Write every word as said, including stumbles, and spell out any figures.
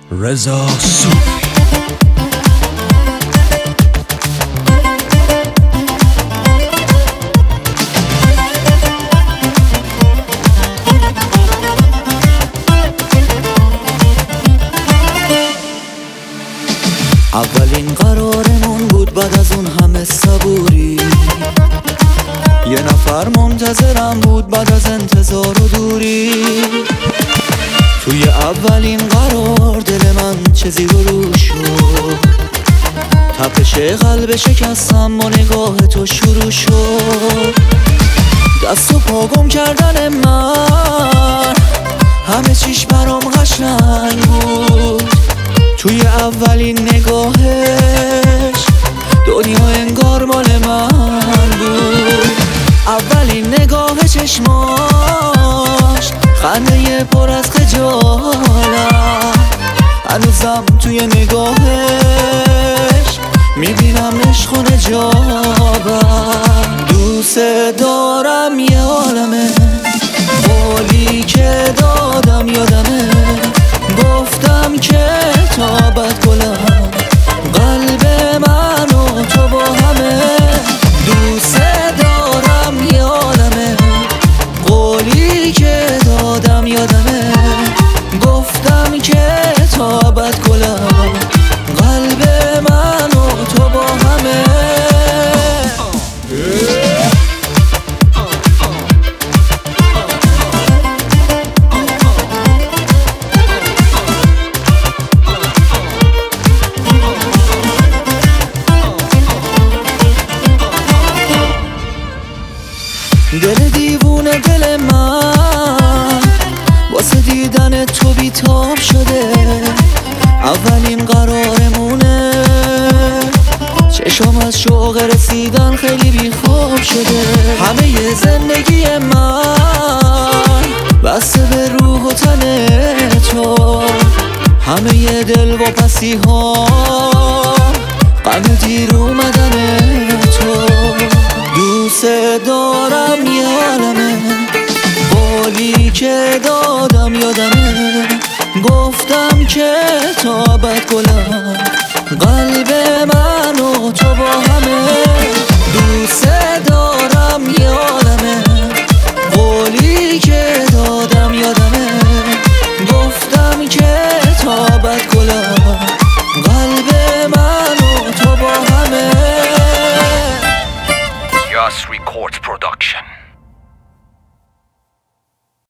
رضا صوفی. اولین قرارمون بود بعد از اون همه صبوری، یه نفر منتظرم بود بعد از انتظار و دوری. توی اولین قرار دل من چه زیر و رو شد، تپش قلب شکستم و نگاه تو شروع شد. دست و پا گم کردن من، همه چیش برام قشنگ بود. توی اولین نگاهش دنیا انگار مال من بود. اولین نگاه چشماش خنده پر از خجالت، هنوزم توی نگاهش میبینم عشق و نجابت. دوست دارم یه عالمه، قولی که دادم یادمه، گفتم که تا ابد گلم قلب من و تو با همه. دوست دارم یه عالمه، قولی که دادم یادمه، گفتم که تا ابد گلم قلب من و تو با همه. دل دیوونه دل من واسه دیدن تو بیتاب شده. اولین قرارمونه، چشم از شوق رسیدن خیلی بیخواب شده. همه ی زندگی من بسته به روح و تن تو، همه ی دل و پسی ها غم دیر اومدن تو. دوست دارم یه عالمه، قولی که دادم